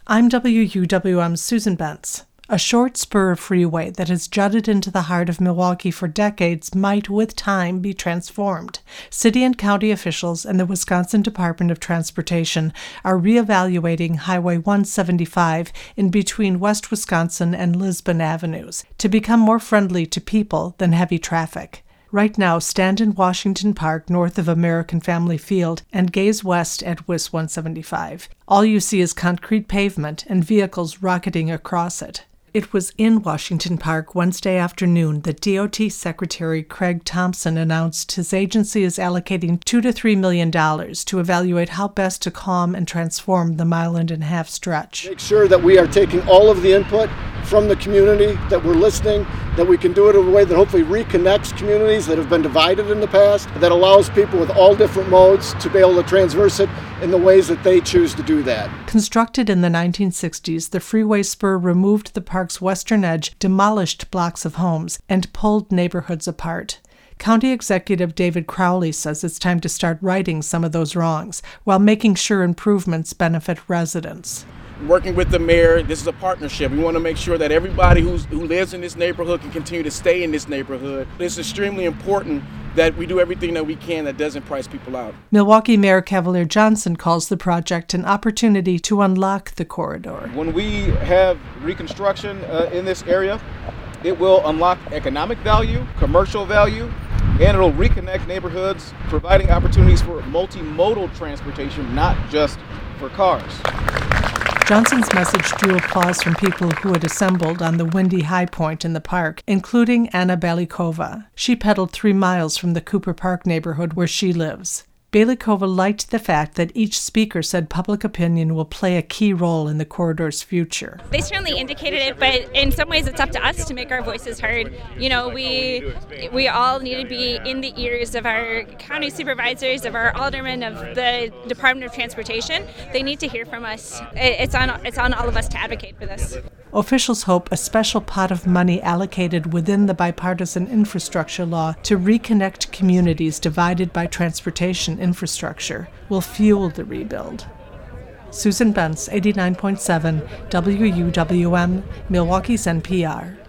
I'm WUWM's Susan Bentz. A short spur of freeway that has jutted into the heart of Milwaukee for decades might, with time, be transformed. City and county officials and the Wisconsin Department of Transportation are reevaluating Highway 175 in between West Wisconsin and Lisbon Avenues to become more friendly to people than heavy traffic. Right now, stand in Washington Park north of American Family Field and gaze west at WIS 175. All you see is concrete pavement and vehicles rocketing across it. It was in Washington Park Wednesday afternoon that DOT Secretary Craig Thompson announced his agency is allocating $2 to $3 million to evaluate how best to calm and transform the mile-and-a-half stretch. Make sure that we are taking all of the input from the community, that we're listening, that we can do it in a way that hopefully reconnects communities that have been divided in the past, that allows people with all different modes to be able to transverse it in the ways that they choose to do that. Constructed in the 1960s, the freeway spur removed the park's western edge, demolished blocks of homes, and pulled neighborhoods apart. County Executive David Crowley says it's time to start righting some of those wrongs, while making sure improvements benefit residents. Working with the mayor, this is a partnership. We want to make sure that everybody who lives in this neighborhood can continue to stay in this neighborhood. It's extremely important that we do everything that we can that doesn't price people out. Milwaukee Mayor Cavalier Johnson calls the project an opportunity to unlock the corridor. When we have reconstruction in this area, it will unlock economic value, commercial value, and it'll reconnect neighborhoods, providing opportunities for multimodal transportation, not just for cars. Johnson's message drew applause from people who had assembled on the windy high point in the park, including Anna Balikova. She pedaled 3 miles from the Cooper Park neighborhood where she lives. Balikova liked the fact that each speaker said public opinion will play a key role in the corridor's future. They certainly indicated it, but in some ways it's up to us to make our voices heard. You know, we all need to be in the ears of our county supervisors, of our aldermen, of the Department of Transportation. They need to hear from us. It's on all of us to advocate for this. Officials hope a special pot of money allocated within the bipartisan infrastructure law to reconnect communities divided by transportation infrastructure will fuel the rebuild. Susan Bentz, 89.7 WUWM, Milwaukee's NPR.